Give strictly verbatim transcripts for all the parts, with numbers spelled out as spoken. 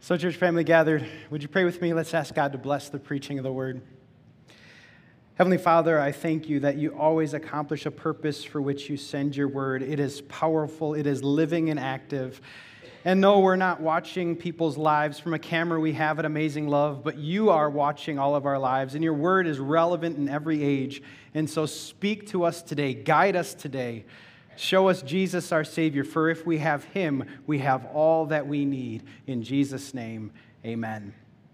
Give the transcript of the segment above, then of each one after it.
So, church family gathered, would you pray with me? Let's ask God to bless the preaching of the word. Heavenly Father, I thank you that you always accomplish a purpose for which you send your word. It is powerful, it is living and active. And no, we're not watching people's lives from a camera we have at Amazing Love, but you are watching all of our lives, and your word is relevant in every age. And so speak to us today, guide us today. Show us Jesus, our Savior, for if we have him, we have all that we need. In Jesus' name, amen.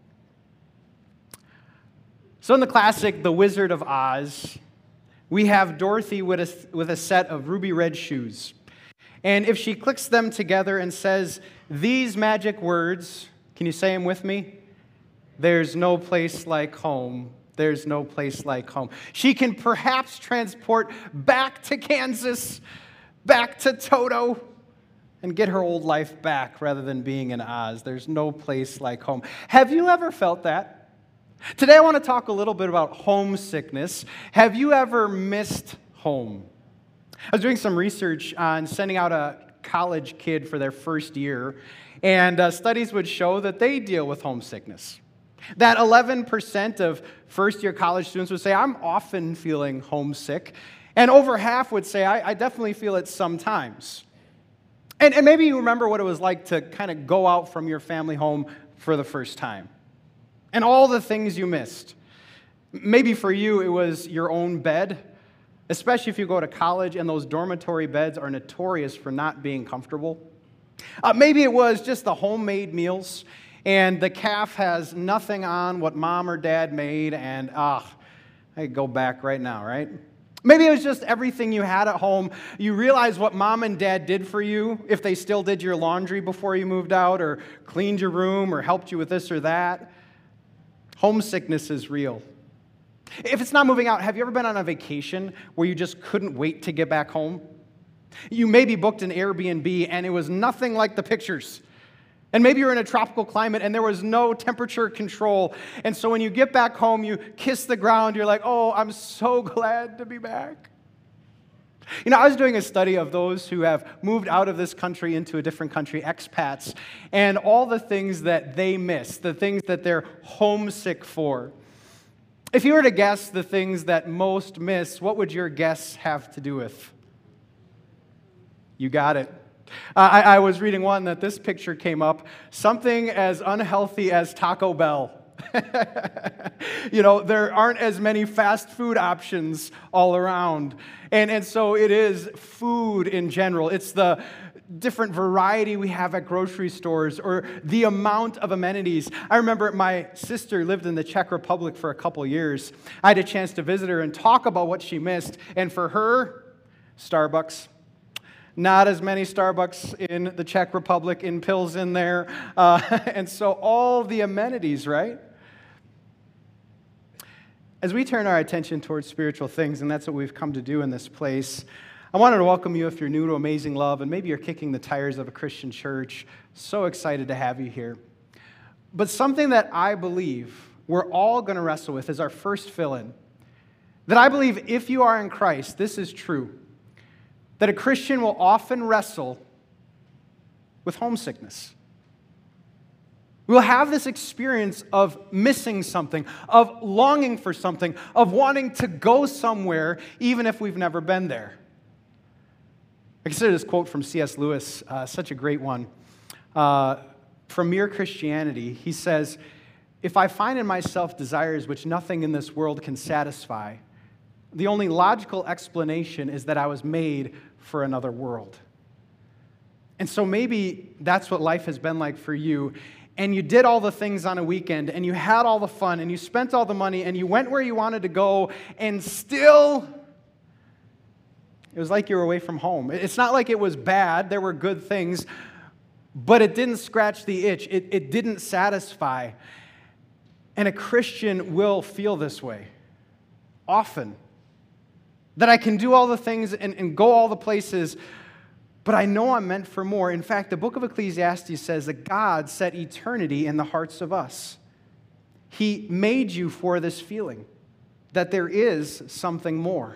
So in the classic The Wizard of Oz, we have Dorothy with a, with a set of ruby red shoes. And if she clicks them together and says these magic words, can you say them with me? There's no place like home. There's no place like home. She can perhaps transport back to Kansas, back to Toto, and get her old life back rather than being in Oz. There's no place like home. Have you ever felt that? Today I want to talk a little bit about homesickness. Have you ever missed home? I was doing some research on sending out a college kid for their first year, and uh, studies would show that they deal with homesickness. That eleven percent of first-year college students would say, I'm often feeling homesick. And over half would say, I, I definitely feel it sometimes. And, and maybe you remember what it was like to kind of go out from your family home for the first time. And all the things you missed. Maybe for you, it was your own bed, especially if you go to college and those dormitory beds are notorious for not being comfortable. Uh, maybe it was just the homemade meals, and the calf has nothing on what mom or dad made, and ah, I could go back right now, right? Maybe it was just everything you had at home. You realized what mom and dad did for you, if they still did your laundry before you moved out, or cleaned your room, or helped you with this or that. Homesickness is real. If it's not moving out, have you ever been on a vacation where you just couldn't wait to get back home? You maybe booked an Airbnb and it was nothing like the pictures. And maybe you're in a tropical climate and there was no temperature control. And so when you get back home, you kiss the ground. You're like, oh, I'm so glad to be back. You know, I was doing a study of those who have moved out of this country into a different country, expats, and all the things that they miss, the things that they're homesick for. If you were to guess the things that most miss, what would your guess have to do with? You got it. Uh, I, I was reading one that this picture came up, something as unhealthy as Taco Bell. You know, there aren't as many fast food options all around. And, and so it is food in general. It's the different variety we have at grocery stores or the amount of amenities. I remember my sister lived in the Czech Republic for a couple years. I had a chance to visit her and talk about what she missed. And for her, Starbucks. Not as many Starbucks in the Czech Republic, in Pilsen there. Uh, and so all the amenities, right? As we turn our attention towards spiritual things, and that's what we've come to do in this place, I wanted to welcome you if you're new to Amazing Love, and maybe you're kicking the tires of a Christian church. So excited to have you here. But something that I believe we're all going to wrestle with is our first fill-in. That I believe if you are in Christ, this is true. That a Christian will often wrestle with homesickness. We'll have this experience of missing something, of longing for something, of wanting to go somewhere, even if we've never been there. I consider this quote from C S Lewis uh, such a great one. Uh, from Mere Christianity, he says, if I find in myself desires which nothing in this world can satisfy, the only logical explanation is that I was made for another world. And so maybe that's what life has been like for you. And you did all the things on a weekend, and you had all the fun, and you spent all the money, and you went where you wanted to go, and still, it was like you were away from home. It's not like it was bad. There were good things, but it didn't scratch the itch. It, it didn't satisfy. And a Christian will feel this way often. That I can do all the things and, and go all the places, but I know I'm meant for more. In fact, the book of Ecclesiastes says that God set eternity in the hearts of us. He made you for this feeling, that there is something more.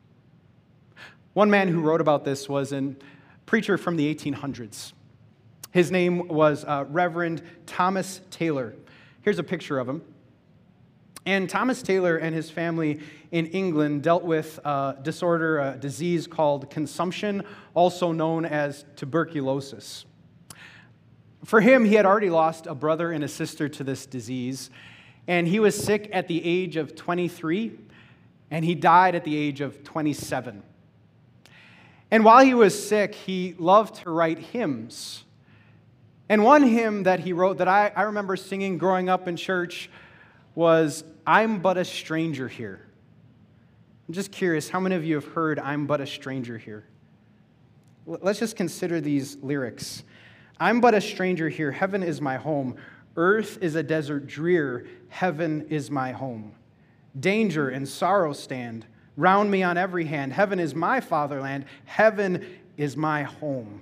One man who wrote about this was a preacher from the eighteen hundreds. His name was uh, Reverend Thomas Taylor. Here's a picture of him. And Thomas Taylor and his family in England dealt with a disorder, a disease called consumption, also known as tuberculosis. For him, he had already lost a brother and a sister to this disease, and he was sick at the age of twenty-three, and he died at the age of twenty-seven. And while he was sick, he loved to write hymns. And one hymn that he wrote that I, I remember singing growing up in church was, "I'm but a stranger here." I'm just curious, how many of you have heard "I'm but a stranger here"? Let's just consider these lyrics. "I'm but a stranger here, heaven is my home. Earth is a desert drear, heaven is my home. Danger and sorrow stand round me on every hand. Heaven is my fatherland, heaven is my home."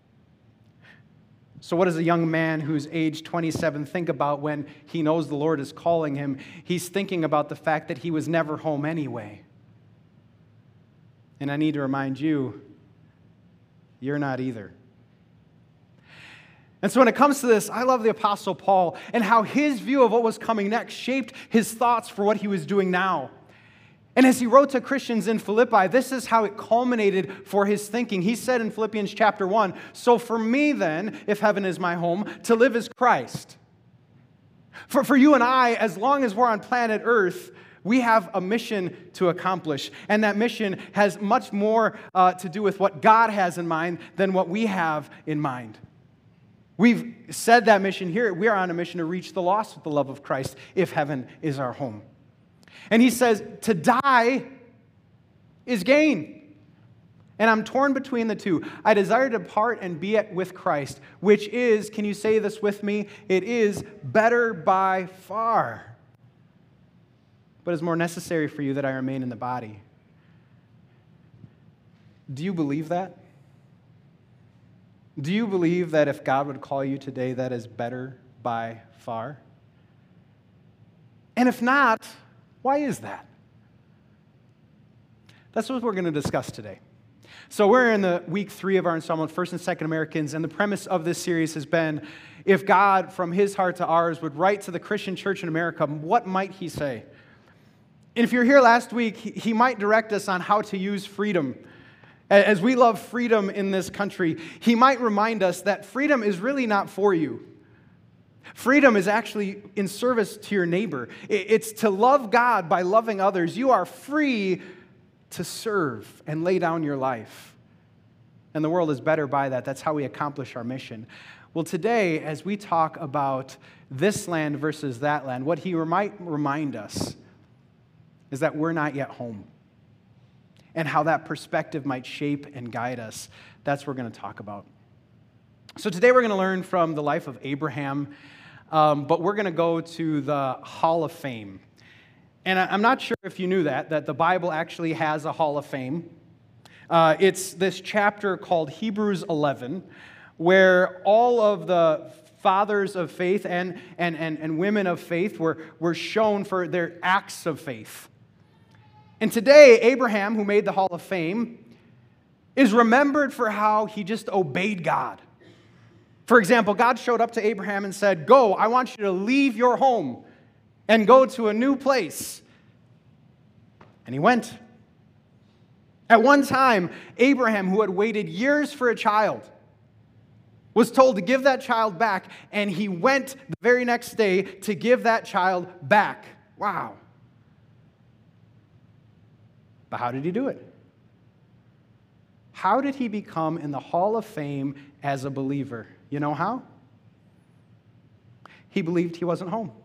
So what does a young man who's age twenty-seven think about when he knows the Lord is calling him? He's thinking about the fact that he was never home anyway. And I need to remind you, you're not either. And so when it comes to this, I love the Apostle Paul and how his view of what was coming next shaped his thoughts for what he was doing now. And as he wrote to Christians in Philippi, this is how it culminated for his thinking. He said in Philippians chapter one, "So for me then, if heaven is my home, to live is Christ." For, for you and I, as long as we're on planet Earth, we have a mission to accomplish. And that mission has much more uh, to do with what God has in mind than what we have in mind. We've said that mission here. We are on a mission to reach the lost with the love of Christ if heaven is our home. And he says, to die is gain. And I'm torn between the two. I desire to depart and be at with Christ, which is, can you say this with me? It is better by far. But it's more necessary for you that I remain in the body. Do you believe that? Do you believe that if God would call you today, that is better by far? And if not, why is that? That's what we're going to discuss today. So we're in the week three of our installment, First and Second Americans, and the premise of this series has been, if God, from his heart to ours, would write to the Christian church in America, what might he say? And if you were here last week, he might direct us on how to use freedom. As we love freedom in this country, he might remind us that freedom is really not for you. Freedom is actually in service to your neighbor. It's to love God by loving others. You are free to serve and lay down your life. And the world is better by that. That's how we accomplish our mission. Well, today, as we talk about this land versus that land, what he might remind us is that we're not yet home. And how that perspective might shape and guide us. That's what we're going to talk about. So today we're going to learn from the life of Abraham, um, but we're going to go to the Hall of Fame. And I'm not sure if you knew that, that the Bible actually has a Hall of Fame. Uh, it's this chapter called Hebrews eleven, where all of the fathers of faith and, and, and, and women of faith were, were shown for their acts of faith. And today, Abraham, who made the Hall of Fame, is remembered for how he just obeyed God. For example, God showed up to Abraham and said, "Go, I want you to leave your home and go to a new place." And he went. At one time, Abraham, who had waited years for a child, was told to give that child back, and he went the very next day to give that child back. Wow. But how did he do it? How did he become in the Hall of Fame as a believer? You know how? He believed he wasn't home.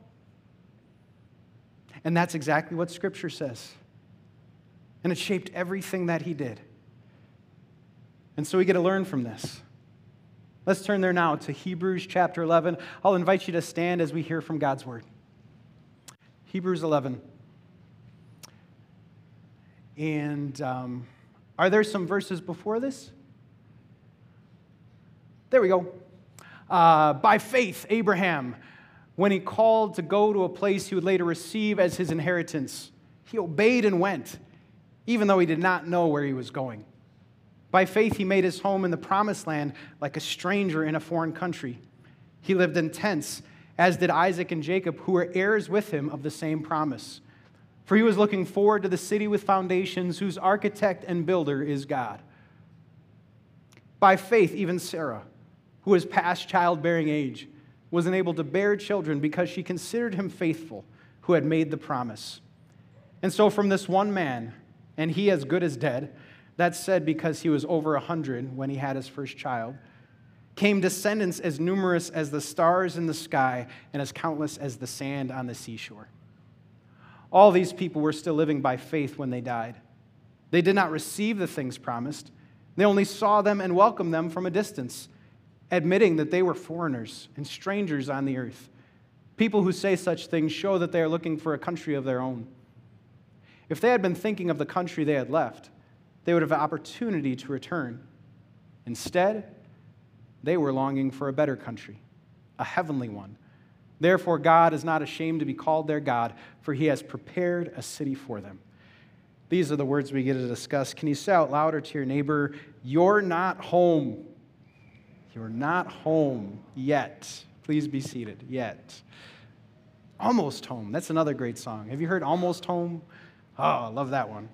And that's exactly what Scripture says. And it shaped everything that he did. And so we get to learn from this. Let's turn there now to Hebrews chapter eleven. I'll invite you to stand as we hear from God's word. Hebrews eleven. And um, are there some verses before this? There we go. Uh, by faith, Abraham, when he called to go to a place he would later receive as his inheritance, he obeyed and went, even though he did not know where he was going. By faith, he made his home in the promised land like a stranger in a foreign country. He lived in tents, as did Isaac and Jacob, who were heirs with him of the same promise. For he was looking forward to the city with foundations, whose architect and builder is God. By faith, even Sarah, who was past childbearing age, was unable to bear children because she considered him faithful, who had made the promise. And so from this one man, and he as good as dead, that's said because he was over a hundred when he had his first child, came descendants as numerous as the stars in the sky and as countless as the sand on the seashore. All these people were still living by faith when they died. They did not receive the things promised. They only saw them and welcomed them from a distance, admitting that they were foreigners and strangers on the earth. People who say such things show that they are looking for a country of their own. If they had been thinking of the country they had left, they would have an opportunity to return. Instead, they were longing for a better country, a heavenly one. Therefore, God is not ashamed to be called their God, for he has prepared a city for them. These are the words we get to discuss. Can you say out louder to your neighbor, you're not home. You're not home yet. Please be seated. Yet. Almost Home. That's another great song. Have you heard Almost Home? Oh, I love that one.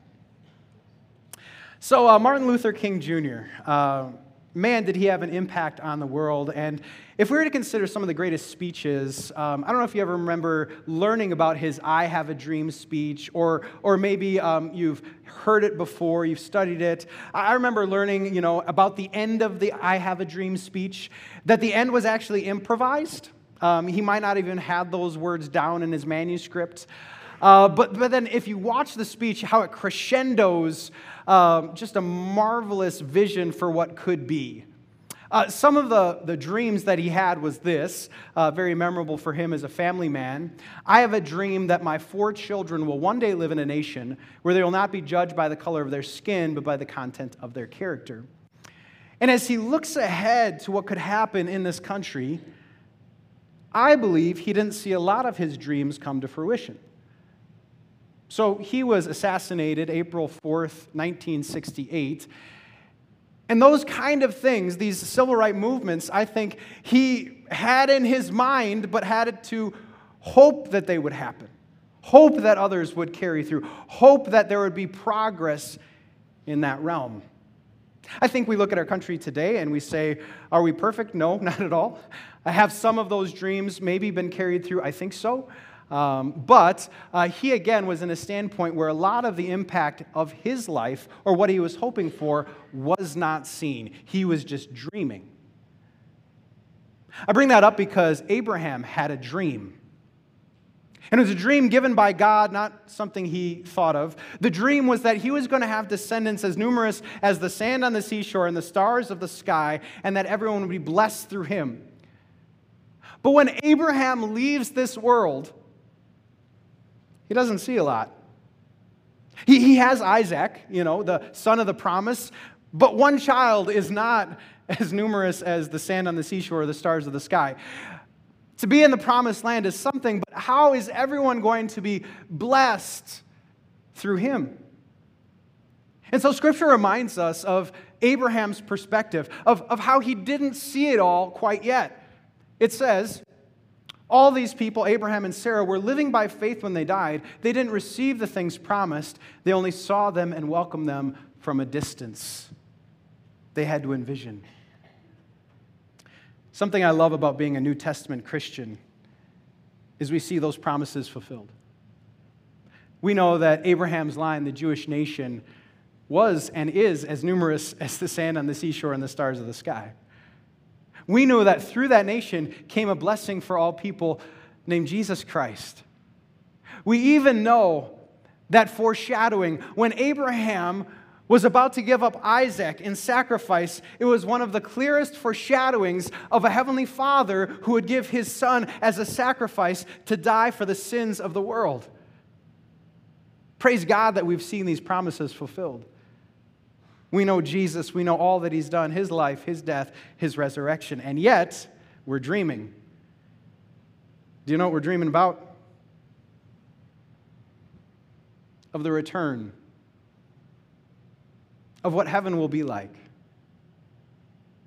So uh, Martin Luther King Junior, uh, man, did he have an impact on the world. And if we were to consider some of the greatest speeches, um, I don't know if you ever remember learning about his I Have a Dream speech, or or maybe um, you've heard it before, you've studied it. I remember learning, you know, about the end of the I Have a Dream speech, that the end was actually improvised. Um, he might not even have those words down in his manuscript. Uh, but, but then if you watch the speech, how it crescendos um, just a marvelous vision for what could be. Uh, some of the, the dreams that he had was this, uh, very memorable for him as a family man. I have a dream that my four children will one day live in a nation where they will not be judged by the color of their skin, but by the content of their character. And as he looks ahead to what could happen in this country, I believe he didn't see a lot of his dreams come to fruition. So he was assassinated April fourth, nineteen sixty-eight. And those kind of things, these civil rights movements, I think he had in his mind, but had it to hope that they would happen. Hope that others would carry through. Hope that there would be progress in that realm. I think we look at our country today and we say, are we perfect? No, not at all. I have some of those dreams maybe been carried through. I think so. Um, but uh, he, again, was in a standpoint where a lot of the impact of his life, or what he was hoping for, was not seen. He was just dreaming. I bring that up because Abraham had a dream. And it was a dream given by God, not something he thought of. The dream was that he was going to have descendants as numerous as the sand on the seashore and the stars of the sky, and that everyone would be blessed through him. But when Abraham leaves this world, he doesn't see a lot. He, he has Isaac, you know, the son of the promise, but one child is not as numerous as the sand on the seashore or the stars of the sky. To be in the promised land is something, but how is everyone going to be blessed through him? And so Scripture reminds us of Abraham's perspective, of, of how he didn't see it all quite yet. It says, all these people, Abraham and Sarah, were living by faith when they died. They didn't receive the things promised. They only saw them and welcomed them from a distance. They had to envision. Something I love about being a New Testament Christian is we see those promises fulfilled. We know that Abraham's line, the Jewish nation, was and is as numerous as the sand on the seashore and the stars of the sky. We know that through that nation came a blessing for all people named Jesus Christ. We even know that foreshadowing, when Abraham was about to give up Isaac in sacrifice, it was one of the clearest foreshadowings of a heavenly Father who would give his son as a sacrifice to die for the sins of the world. Praise God that we've seen these promises fulfilled. We know Jesus, we know all that he's done, his life, his death, his resurrection, and yet we're dreaming. Do you know what we're dreaming about? Of the return, of what heaven will be like.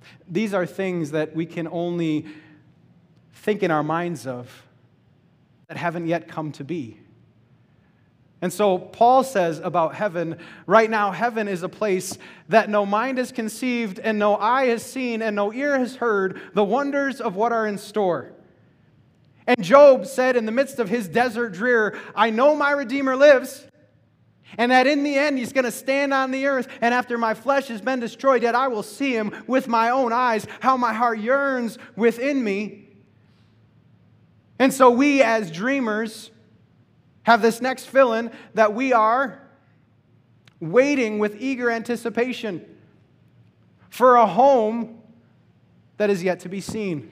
These are things that we can only think in our minds of that haven't yet come to be. And so Paul says about heaven, right now heaven is a place that no mind has conceived and no eye has seen and no ear has heard the wonders of what are in store. And Job said in the midst of his desert drear, I know my Redeemer lives, and that in the end he's going to stand on the earth, and after my flesh has been destroyed, yet I will see him with my own eyes, how my heart yearns within me. And so we as dreamers have this next fill-in that we are waiting with eager anticipation for a home that is yet to be seen.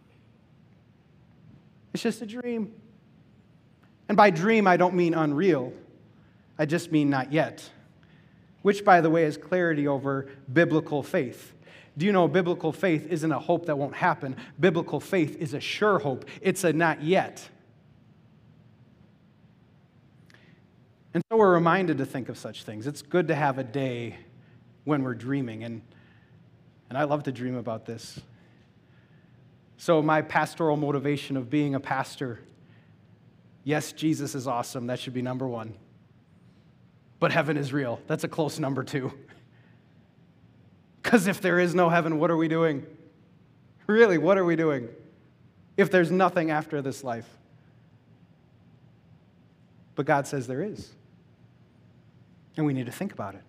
It's just a dream. And by dream, I don't mean unreal. I just mean not yet. Which, by the way, is clarity over biblical faith. Do you know biblical faith isn't a hope that won't happen? Biblical faith is a sure hope. It's a not yet. And so we're reminded to think of such things. It's good to have a day when we're dreaming, and, and I love to dream about this. So my pastoral motivation of being a pastor, yes, Jesus is awesome. That should be number one. But heaven is real. That's a close number two. Because if there is no heaven, what are we doing? Really, what are we doing if there's nothing after this life? But God says there is. And we need to think about it.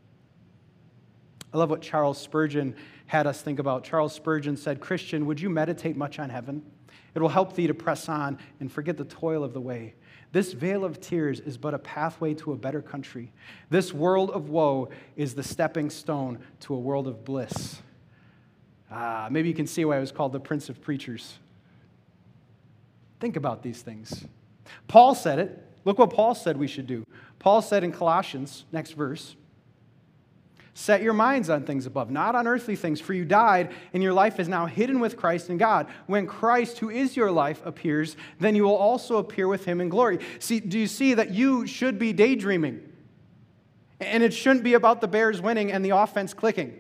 I love what Charles Spurgeon had us think about. Charles Spurgeon said, Christian, would you meditate much on heaven? It will help thee to press on and forget the toil of the way. This vale of tears is but a pathway to a better country. This world of woe is the stepping stone to a world of bliss. Ah, maybe you can see why I was called the Prince of Preachers. Think about these things. Paul said it. Look what Paul said we should do. Paul said in Colossians, next verse, set your minds on things above, not on earthly things, for you died, and your life is now hidden with Christ in God. When Christ, who is your life, appears, then you will also appear with him in glory. See, do you see that you should be daydreaming? And it shouldn't be about the Bears winning and the offense clicking.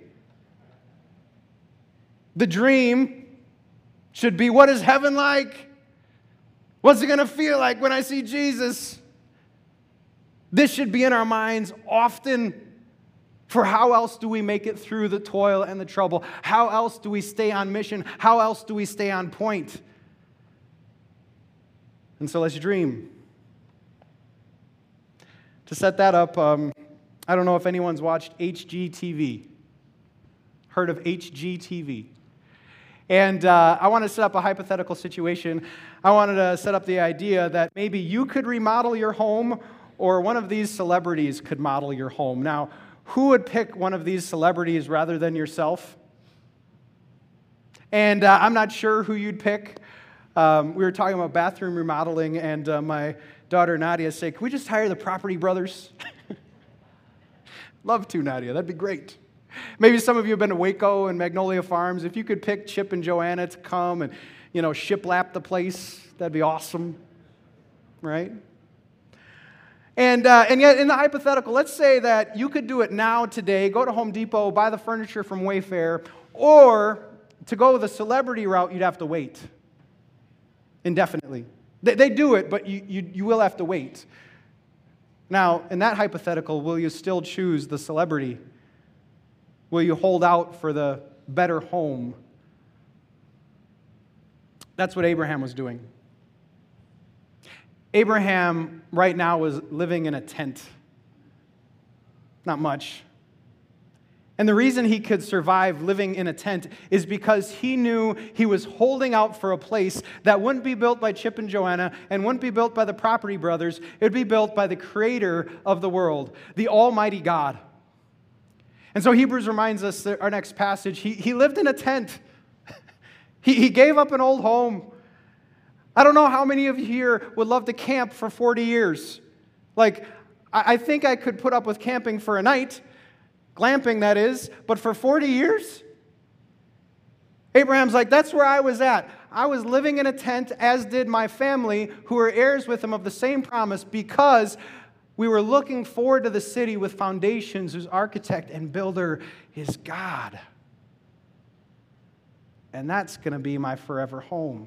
The dream should be, what is heaven like? What's it going to feel like when I see Jesus? This should be in our minds often. For how else do we make it through the toil and the trouble? How else do we stay on mission? How else do we stay on point? And so let's dream. To set that up, um, I don't know if anyone's watched H G T V. Heard of H G T V? And uh, I want to set up a hypothetical situation. I wanted to set up the idea that maybe you could remodel your home, or one of these celebrities could model your home. Now, who would pick one of these celebrities rather than yourself? And uh, I'm not sure who you'd pick. Um, we were talking about bathroom remodeling, and uh, my daughter Nadia said, can we just hire the Property Brothers? Love to, Nadia. That'd be great. Maybe some of you have been to Waco and Magnolia Farms. If you could pick Chip and Joanna to come and, you know, shiplap the place, that'd be awesome, right? And, uh, and yet, in the hypothetical, let's say that you could do it now, today, go to Home Depot, buy the furniture from Wayfair, or to go the celebrity route, you'd have to wait indefinitely. They, they do it, but you, you, you will have to wait. Now, in that hypothetical, will you still choose the celebrity? Will you hold out for the better home? That's what Abraham was doing. Abraham right now was living in a tent. Not much. And the reason he could survive living in a tent is because he knew he was holding out for a place that wouldn't be built by Chip and Joanna and wouldn't be built by the Property Brothers. It would be built by the creator of the world, the Almighty God. And so Hebrews reminds us, that our next passage, he, he lived in a tent. he, he gave up an old home. I don't know how many of you here would love to camp for forty years. Like, I, I think I could put up with camping for a night, glamping that is, but for forty years? Abraham's like, that's where I was at. I was living in a tent, as did my family, who were heirs with him of the same promise, because we were looking forward to the city with foundations whose architect and builder is God. and that's going to be my forever home.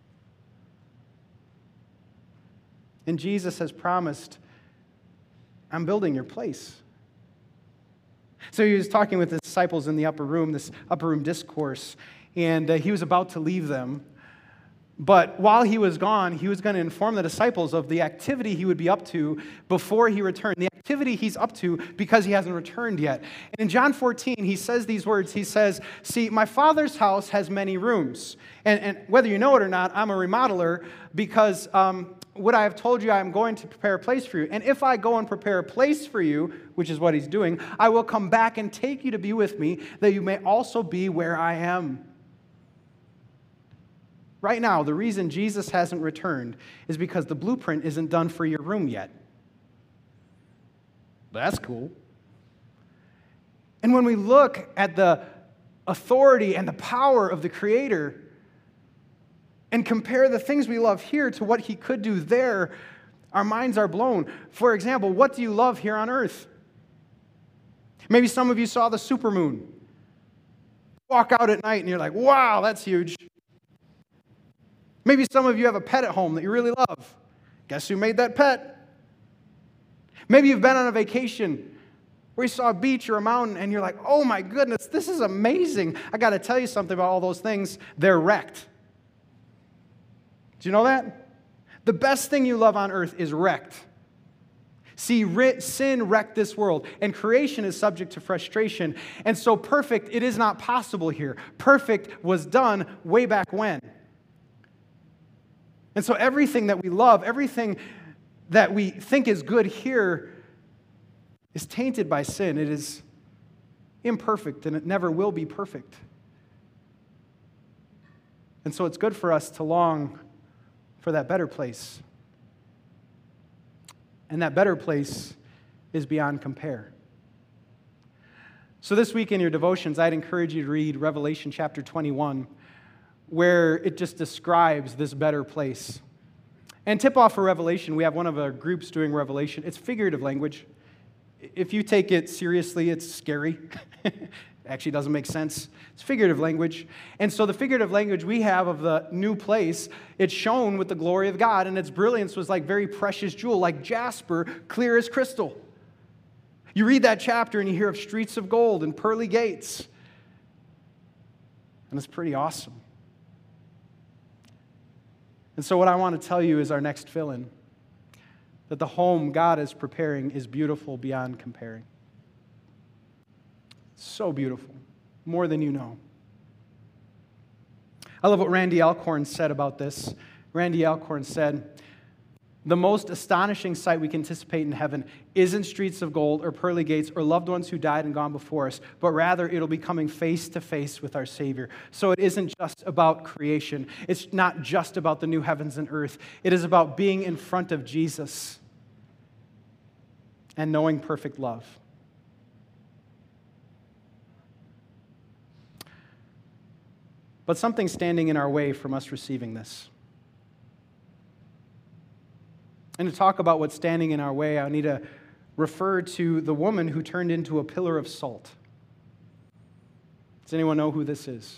And Jesus has promised, I'm building your place. So he was talking with his disciples in the upper room, this upper room discourse, and uh, he was about to leave them. But while he was gone, he was going to inform the disciples of the activity he would be up to before he returned. The activity he's up to because he hasn't returned yet. And in John fourteen, he says these words. He says, see, my Father's house has many rooms. And, and whether you know it or not, I'm a remodeler because um, what I have told you, I am going to prepare a place for you. And if I go and prepare a place for you, which is what he's doing, I will come back and take you to be with me, that you may also be where I am. Right now, the reason Jesus hasn't returned is because the blueprint isn't done for your room yet. That's cool. And when we look at the authority and the power of the Creator and compare the things we love here to what He could do there, our minds are blown. For example, what do you love here on earth? Maybe some of you saw the supermoon. Walk out at night and you're like, wow, that's huge. Maybe some of you have a pet at home that you really love. Guess who made that pet? Maybe you've been on a vacation where you saw a beach or a mountain and you're like, oh my goodness, this is amazing. I got to tell you something about all those things. They're wrecked. Do you know that? The best thing you love on earth is wrecked. See, sin wrecked this world, and creation is subject to frustration. And so perfect, it is not possible here. Perfect was done way back when. And so everything that we love, everything that we think is good here is tainted by sin. It is imperfect, and it never will be perfect. And so it's good for us to long for that better place. And that better place is beyond compare. So this week in your devotions, I'd encourage you to read Revelation chapter twenty-one, where it just describes this better place. And tip off for Revelation, we have one of our groups doing Revelation. It's figurative language. If you take it seriously, it's scary. It actually doesn't make sense. It's figurative language. And so the figurative language we have of the new place, it's shown with the glory of God, and its brilliance was like very precious jewel, like jasper, clear as crystal. You read that chapter and you hear of streets of gold and pearly gates. And it's pretty awesome. And so what I want to tell you is our next fill-in, that the home God is preparing is beautiful beyond comparing. So beautiful, more than you know. I love what Randy Alcorn said about this. Randy Alcorn said, the most astonishing sight we can anticipate in heaven isn't streets of gold or pearly gates or loved ones who died and gone before us, but rather it'll be coming face to face with our Savior. So it isn't just about creation. It's not just about the new heavens and earth. It is about being in front of Jesus and knowing perfect love. But something's standing in our way from us receiving this. And to talk about what's standing in our way, I need to refer to the woman who turned into a pillar of salt. Does anyone know who this is?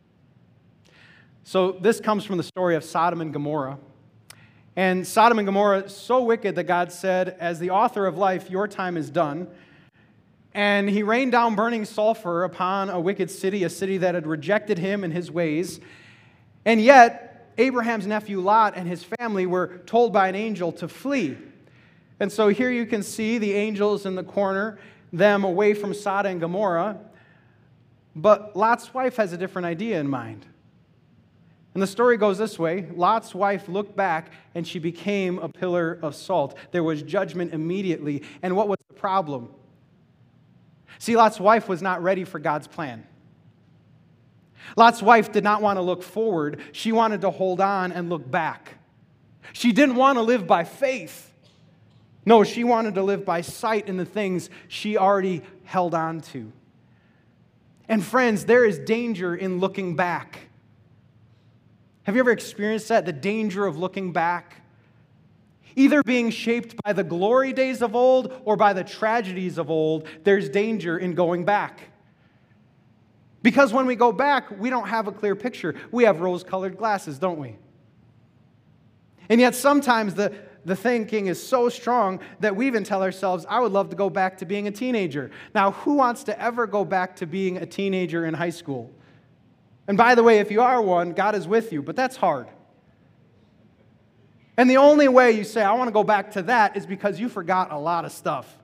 So this comes from the story of Sodom and Gomorrah. And Sodom and Gomorrah, so wicked that God said, as the author of life, your time is done. And he rained down burning sulfur upon a wicked city, a city that had rejected him and his ways. And yet, Abraham's nephew Lot and his family were told by an angel to flee. And so here you can see the angels in the corner, them away from Sodom and Gomorrah. But Lot's wife has a different idea in mind. And the story goes this way. Lot's wife looked back and she became a pillar of salt. There was judgment immediately. And what was the problem? See, Lot's wife was not ready for God's plan. Lot's wife did not want to look forward. She wanted to hold on and look back. She didn't want to live by faith. No, she wanted to live by sight in the things she already held on to. And friends, there is danger in looking back. Have you ever experienced that? The danger of looking back? Either being shaped by the glory days of old or by the tragedies of old, there's danger in going back. Because when we go back, we don't have a clear picture. We have rose-colored glasses, don't we? And yet sometimes the, the thinking is so strong that we even tell ourselves, I would love to go back to being a teenager. Now, who wants to ever go back to being a teenager in high school? And by the way, if you are one, God is with you, but that's hard. And the only way you say, I want to go back to that, is because you forgot a lot of stuff.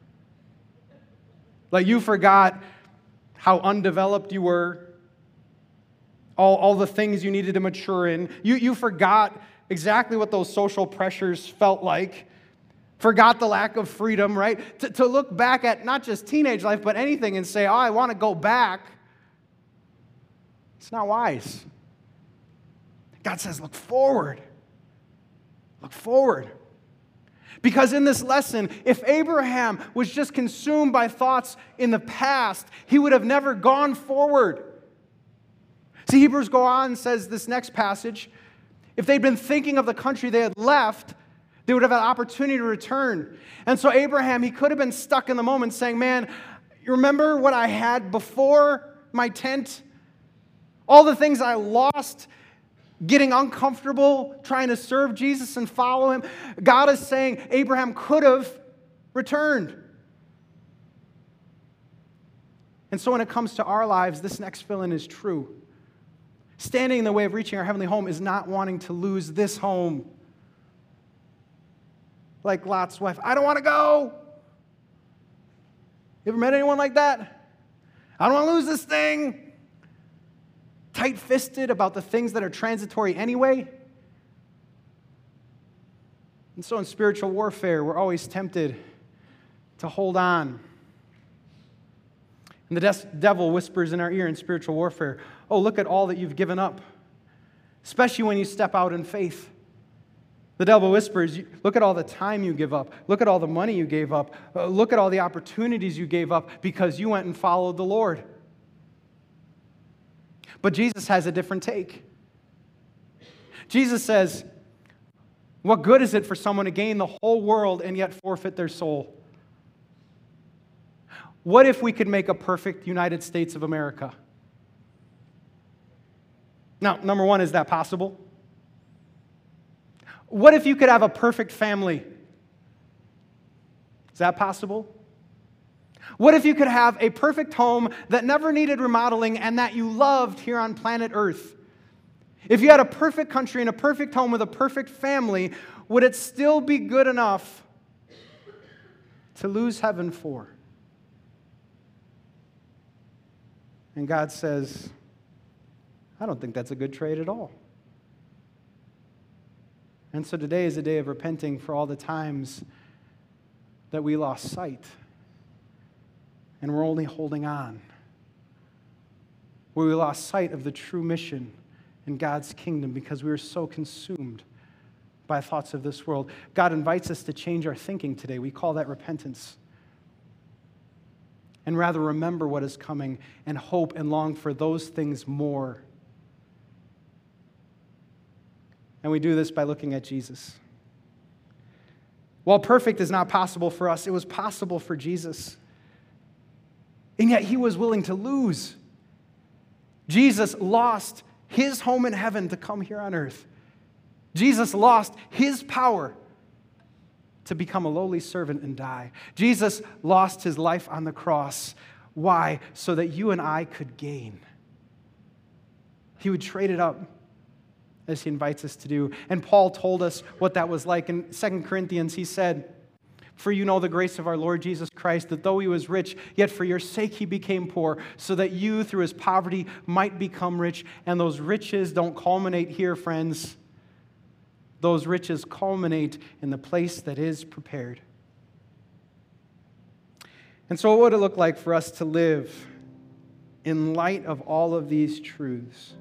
Like you forgot how undeveloped you were, all, all the things you needed to mature in. You, you forgot exactly what those social pressures felt like. Forgot the lack of freedom, right? To, to look back at not just teenage life, but anything and say, oh, I want to go back. It's not wise. God says, look forward. Look forward. Because in this lesson, if Abraham was just consumed by thoughts in the past, he would have never gone forward. See, Hebrews go on and says this next passage, if they'd been thinking of the country they had left, they would have had opportunity to return. And so Abraham, he could have been stuck in the moment saying, man, you remember what I had before my tent? All the things I lost, getting uncomfortable, trying to serve Jesus and follow him. God is saying Abraham could have returned. And so when it comes to our lives, this next fill-in is true. Standing in the way of reaching our heavenly home is not wanting to lose this home. Like Lot's wife, I don't want to go. You ever met anyone like that? I don't want to lose this thing. Tight-fisted about the things that are transitory anyway. And so in spiritual warfare, we're always tempted to hold on. And the des- devil whispers in our ear in spiritual warfare, oh, look at all that you've given up, especially when you step out in faith. The devil whispers, look at all the time you give up. Look at all the money you gave up. Uh, look at all the opportunities you gave up because you went and followed the Lord. But Jesus has a different take. Jesus says, what good is it for someone to gain the whole world and yet forfeit their soul? What if we could make a perfect United States of America? Now, number one, is that possible? What if you could have a perfect family? Is that possible? What if you could have a perfect home that never needed remodeling and that you loved here on planet Earth? If you had a perfect country and a perfect home with a perfect family, would it still be good enough to lose heaven for? And God says, I don't think that's a good trade at all. And so today is a day of repenting for all the times that we lost sight. And we're only holding on. Where we lost sight of the true mission in God's kingdom because we were so consumed by thoughts of this world. God invites us to change our thinking today. We call that repentance. And rather remember what is coming and hope and long for those things more. And we do this by looking at Jesus. While perfect is not possible for us, it was possible for Jesus. And yet he was willing to lose. Jesus lost his home in heaven to come here on earth. Jesus lost his power to become a lowly servant and die. Jesus lost his life on the cross. Why? So that you and I could gain. He would trade it up as he invites us to do. And Paul told us what that was like. In Second Corinthians, he said, for you know the grace of our Lord Jesus Christ, that though he was rich, yet for your sake he became poor, so that you through his poverty might become rich. And those riches don't culminate here, friends. Those riches culminate in the place that is prepared. And so what would it look like for us to live in light of all of these truths?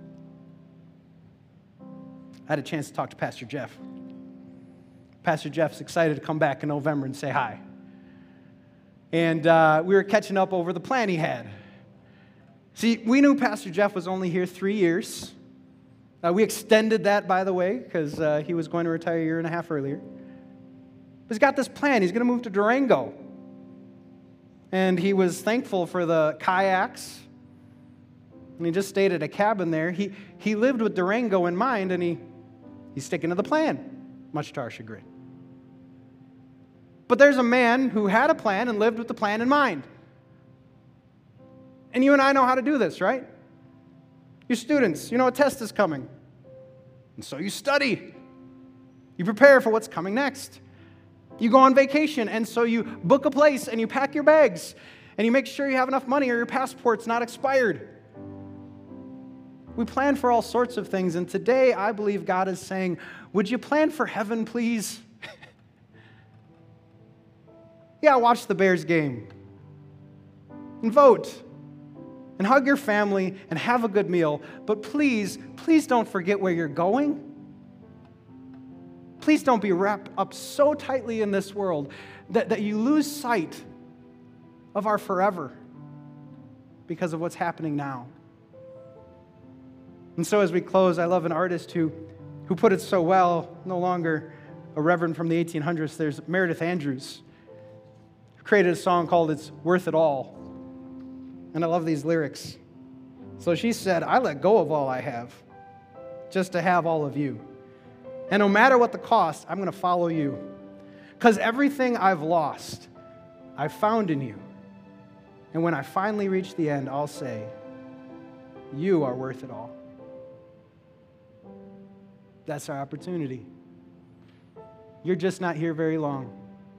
I had a chance to talk to Pastor Jeff. Pastor Jeff's excited to come back in November and say hi. And uh, we were catching up over the plan he had. See, we knew Pastor Jeff was only here three years. Uh, we extended that, by the way, because uh, he was going to retire a year and a half earlier. But he's got this plan. He's going to move to Durango. And he was thankful for the kayaks and he just stayed at a cabin there. He, he lived with Durango in mind, and he, he's sticking to the plan, much to our chagrin. But there's a man who had a plan and lived with the plan in mind. And you and I know how to do this, right? You're students. You know a test is coming. And so you study. You prepare for what's coming next. You go on vacation, and so you book a place, and you pack your bags, and you make sure you have enough money or your passport's not expired. We plan for all sorts of things, and today I believe God is saying, would you plan for heaven, please? Yeah, watch the Bears game, and vote, and hug your family, and have a good meal, but please, please don't forget where you're going. Please don't be wrapped up so tightly in this world that, that you lose sight of our forever because of what's happening now. And so as we close, I love an artist who, who put it so well, no longer a reverend from the eighteen hundreds. There's Meredith Andrews, who created a song called It's Worth It All. And I love these lyrics. So she said, I let go of all I have just to have all of you. And no matter what the cost, I'm going to follow you. Because everything I've lost, I've found in you. And when I finally reach the end, I'll say, you are worth it all. That's our opportunity. You're just not here very long.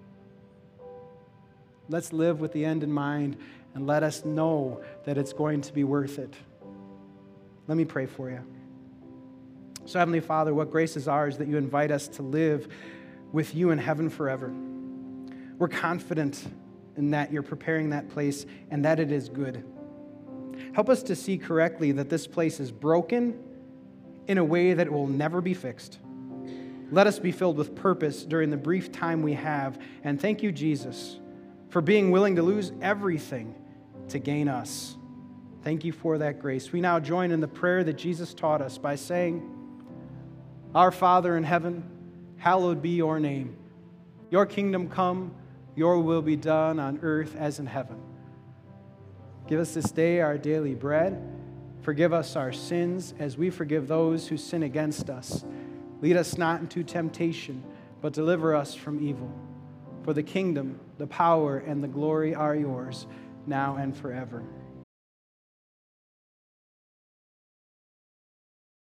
Let's live with the end in mind and let us know that it's going to be worth it. Let me pray for you. So, Heavenly Father, what grace is ours that you invite us to live with you in heaven forever. We're confident in that you're preparing that place and that it is good. Help us to see correctly that this place is broken in a way that it will never be fixed. Let us be filled with purpose during the brief time we have. And thank you, Jesus, for being willing to lose everything to gain us. Thank you for that grace. We now join in the prayer that Jesus taught us by saying, Our Father in heaven, hallowed be your name. Your kingdom come, your will be done on earth as in heaven. Give us this day our daily bread. Forgive us our sins as we forgive those who sin against us. Lead us not into temptation, but deliver us from evil. For the kingdom, the power, and the glory are yours, now and forever.